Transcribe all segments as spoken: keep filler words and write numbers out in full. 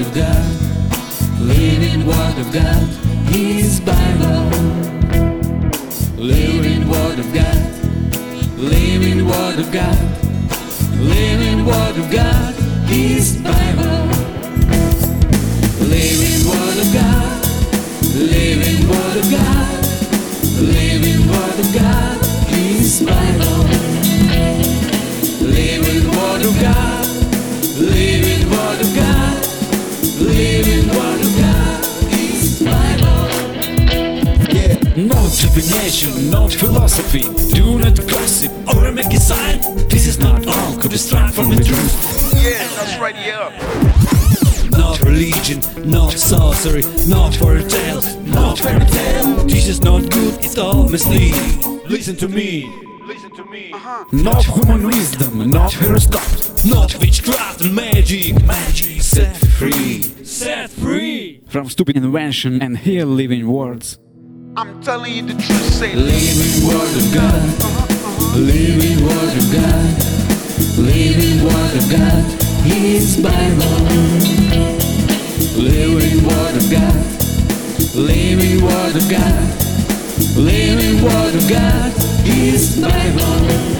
of God, living Word of God, His Bible. Living Word of God, living Word of God, living Word of God, His Bible. Living Word of God, living Word of God, living Word of God, His Bible. Living Word of God, living Word of God, living Word of God, His Bible. Yeah. No definition, no philosophy. Do not gossip or make a sign. This is not all, could distract from the truth. Yeah, that's right, yeah. Not religion, not sorcery, not fairy tales, not fairy tale. This is not good, it's all misleading. Listen to me. Listen to me. Not human wisdom, not horoscopes, not witchcraft and magic. Magic set free, set free from stupid invention and hear living words. I'm telling you the truth, say Living Word of God, living Word of God, living Word of God, His Bible. Living Word of God, living Word of God, living Word of God, His Bible.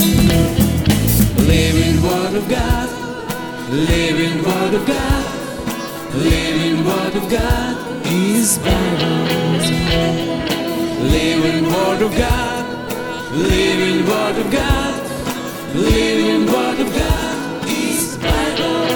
Living Word of God, living Word of God, living Word of God, His Bible. Living Word of God, living Word of God, living Word of God, His Bible.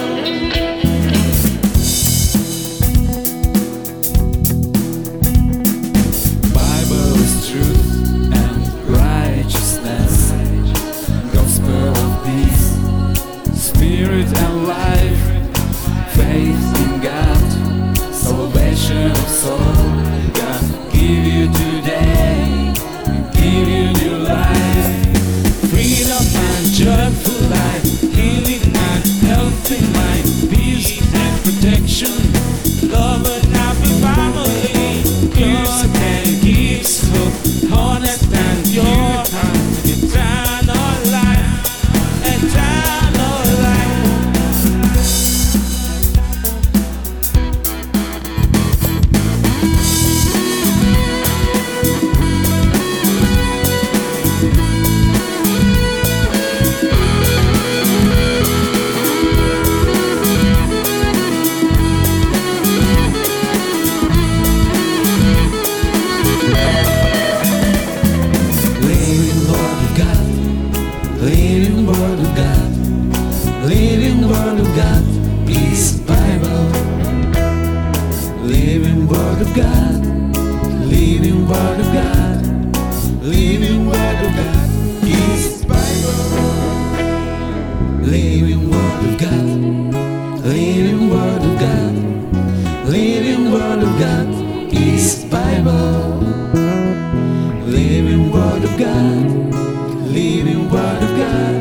Bible is truth and righteousness, gospel of peace, spirit and life, faith in God, salvation of soul. God give you today, give you new life, freedom and joyful life, healing and healthy mind, peace and protection, love and happy family, music and gifts, hope, honest and pure, eternal life, eternal life. Living Word of God, living Word of God, His Bible. Living Word of God, living Word of God, living Word of God, His Bible. Living Word of God, living Word of God, living Word of God, His Bible. Living Word of God, living Word of God,